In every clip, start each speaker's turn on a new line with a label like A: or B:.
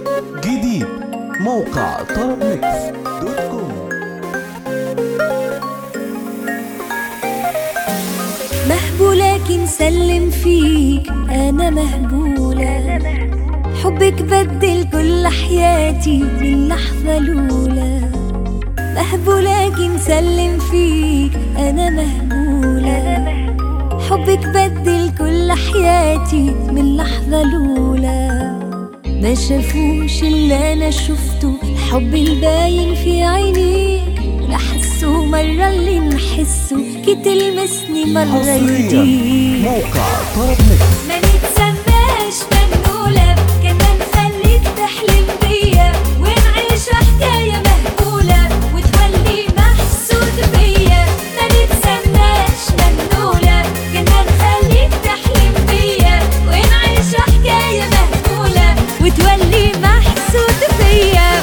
A: جديد موقع طرب ميكس دوت كوم.
B: مهبولة لكن سلم فيك أنا مهبولة، حبك بدل كل حياتي من لحظة الأولى. مهبولة لكن سلم فيك أنا مهبولة، حبك بدل كل حياتي من لحظة الأولى. ما شافوش اللي أنا شفته، الحب الباين في عينيك، ولا حسوا مرة اللي نحسه كي تلمسني مرة يديك.
A: موقع طرب ميكس.
B: ما نتسماش مجنولة، كمان خليك تحلم بيا ونعيش حكاية مهبولة وتولي محسود بيا. ما نتسماش مجنولة، كمان خليك تحلم بيا ونعيش حكاية مهبولة وتولي محسود بيا.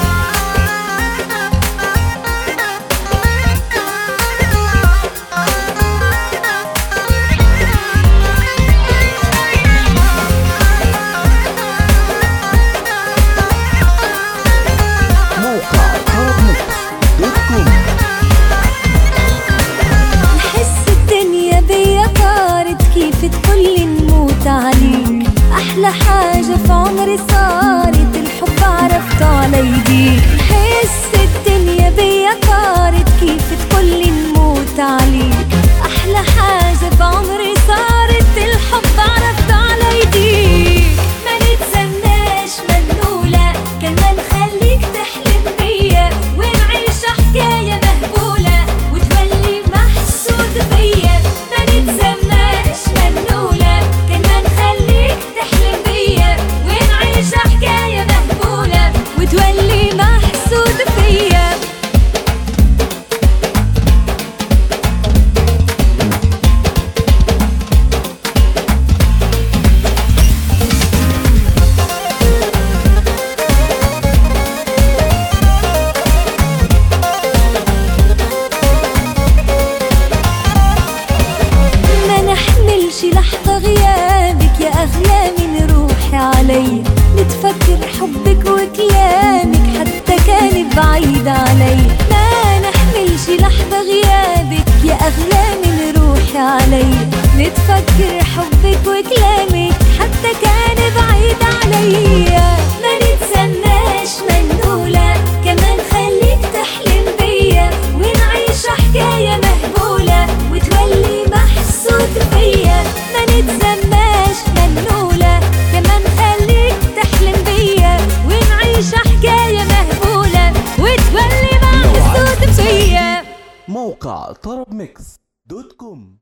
B: تقولي نموت عليك، أحلى حاجة في عمري صارت الحب عرفته على يديك. نحس الدنيا بيا طارت كيف تقولي نموت عليك، أحلى حاجة في عمري صارت الحب عرفته على يديك. ما نتسناش مجنولة، كمان خليك تحلم بيا ونعيش حكاية مهبولة وتولي محسود بيا. ما نتسناش مجنولة، كمان خليك تحلم بيا ونعيش حكاية مهبولة وتولي محسود بيا. لحظة غيابك يا أغلى من روحي علي، نتفكر حبك وكلامك حتى كان بعيد علي. ما نحملش لحظة غيابك يا أغلى من روحي علي، نتفكر حبك وكلامك حتى كان بعيد علي. ما نتسناش مجنولة، كمان خليك تحلم بيا ونعيش حكاية مهبولة وتولي محسود بيا. ما نتسماش مجنولة، كمان خليك تحلم بيا ونعيش حكاية مهبولة وتولي محسود بيا.
A: موقع طرب ميكس دوت كوم.